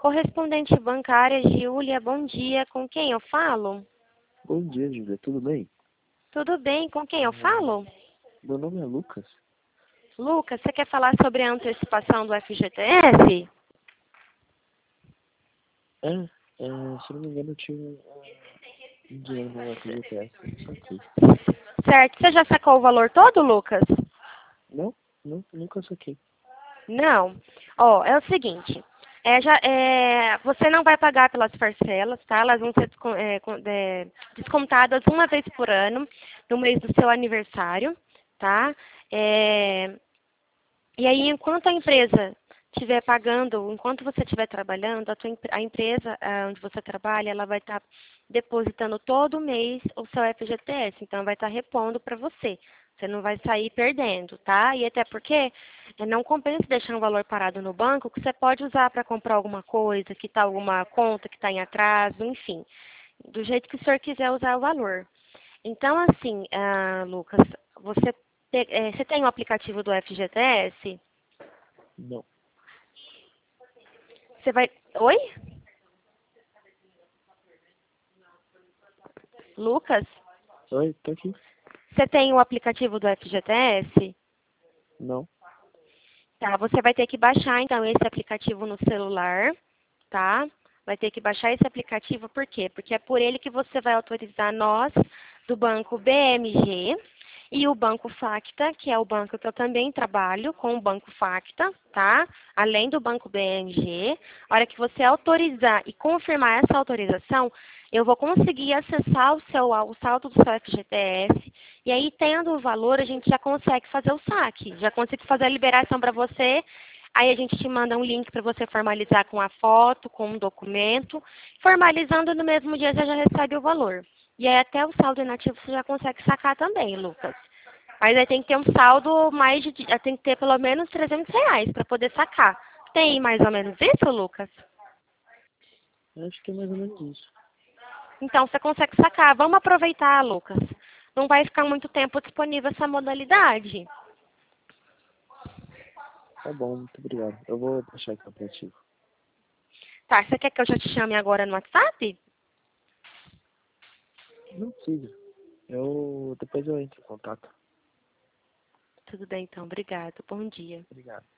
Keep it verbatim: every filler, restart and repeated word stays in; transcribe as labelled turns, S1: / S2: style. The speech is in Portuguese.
S1: Correspondente bancária, Giulia, bom dia. Com quem eu falo?
S2: Bom dia, Júlia. Tudo bem?
S1: Tudo bem, com quem eu
S2: Ah,
S1: falo?
S2: meu nome é Lucas.
S1: Lucas, você quer falar sobre a antecipação do F G T S?
S2: É, é, se não me engano, eu tinha um, um dinheiro no F G T S. Só que...
S1: Certo. Você já sacou o valor todo, Lucas?
S2: Não, não, nunca saquei.
S1: Não. Ó, é o seguinte. É, já, é, você não vai pagar pelas parcelas, tá? Elas vão ser descon- é, con- é, descontadas uma vez por ano, no mês do seu aniversário, tá? É, e aí, enquanto a empresa estiver pagando, enquanto você estiver trabalhando, a, tua, empre- a empresa ah, onde você trabalha, ela vai estar depositando todo mês o seu F G T S. Então, vai estar repondo para você. Você não vai sair perdendo, tá? E até porque eh, não compensa deixar um valor parado no banco que você pode usar para comprar alguma coisa, quitar alguma conta que está em atraso, enfim. Do jeito que o senhor quiser usar o valor. Então, assim, ah, Lucas, você, te- eh, você tem o aplicativo do F G T S?
S2: Não.
S1: Você vai. Oi? Lucas?
S2: Oi, tô aqui.
S1: Você tem o aplicativo do F G T S?
S2: Não.
S1: Tá, você vai ter que baixar então esse aplicativo no celular, tá? Vai ter que baixar esse aplicativo, por quê? Porque é por ele que você vai autorizar nós, do banco B M G, e o Banco Facta, que é o banco que eu também trabalho, com o Banco Facta, tá? Além do Banco B M G. A hora que você autorizar e confirmar essa autorização, eu vou conseguir acessar o, seu, o saldo do seu F G T S, e aí, tendo o valor, a gente já consegue fazer o saque, já consigo fazer a liberação para você. Aí a gente te manda um link para você formalizar com a foto, com um documento. Formalizando no mesmo dia, você já recebe o valor. E aí até o saldo inativo você já consegue sacar também, Lucas. Mas aí tem que ter um saldo mais de, tem que ter pelo menos trezentos reais para poder sacar. Tem mais ou menos isso, Lucas?
S2: Acho que é mais ou menos isso.
S1: Então você consegue sacar. Vamos aproveitar, Lucas. Não vai ficar muito tempo disponível essa modalidade.
S2: Tá bom, muito obrigado. Eu vou baixar aqui o aplicativo.
S1: Tá, você quer que eu já te chame agora no WhatsApp?
S2: Não precisa. Eu... Depois eu entro em contato.
S1: Tudo bem, então. Obrigado. Bom dia.
S2: Obrigado.